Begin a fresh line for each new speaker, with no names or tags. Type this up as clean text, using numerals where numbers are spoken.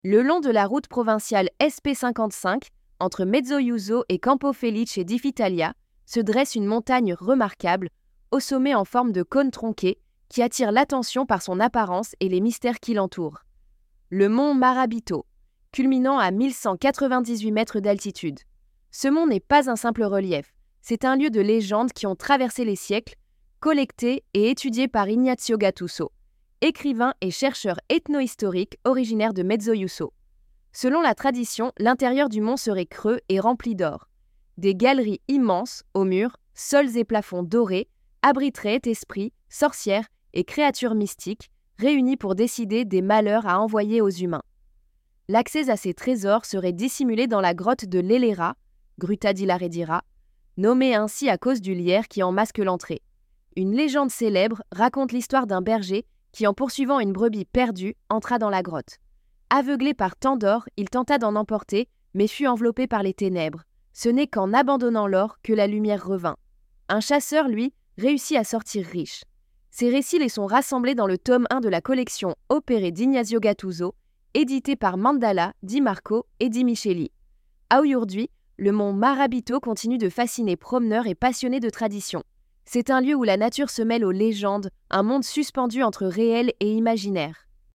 Le long de la route provinciale SP55, entre Mezzoiuso et Campo Felice di Vitalia, se dresse une montagne remarquable, au sommet en forme de cône tronqué, qui attire l'attention par son apparence et les mystères qui l'entourent. Le mont Marabito, culminant à 1198 mètres d'altitude. Ce mont n'est pas un simple relief, c'est un lieu de légende qui ont traversé les siècles, collecté et étudié par Ignazio Gattuso, écrivain et chercheur ethno-historique originaire de Mezzoiuso. Selon la tradition, l'intérieur du mont serait creux et rempli d'or. Des galeries immenses, aux murs, sols et plafonds dorés, abriteraient esprits, sorcières et créatures mystiques, réunis pour décider des malheurs à envoyer aux humains. L'accès à ces trésors serait dissimulé dans la grotte de l'Elera, Gruta di Laredira, nommée ainsi à cause du lierre qui en masque l'entrée. Une légende célèbre raconte l'histoire d'un berger qui, en poursuivant une brebis perdue, entra dans la grotte. Aveuglé par tant d'or, il tenta d'en emporter, mais fut enveloppé par les ténèbres. Ce n'est qu'en abandonnant l'or que la lumière revint. Un chasseur, lui, réussit à sortir riche. Ces récits les sont rassemblés dans le tome 1 de la collection Opere d'Ignazio Gattuso, édité par Mandala, Di Marco et Di Micheli. À aujourd'hui, le mont Marabito continue de fasciner promeneurs et passionnés de tradition. C'est un lieu où la nature se mêle aux légendes, un monde suspendu entre réel et imaginaire.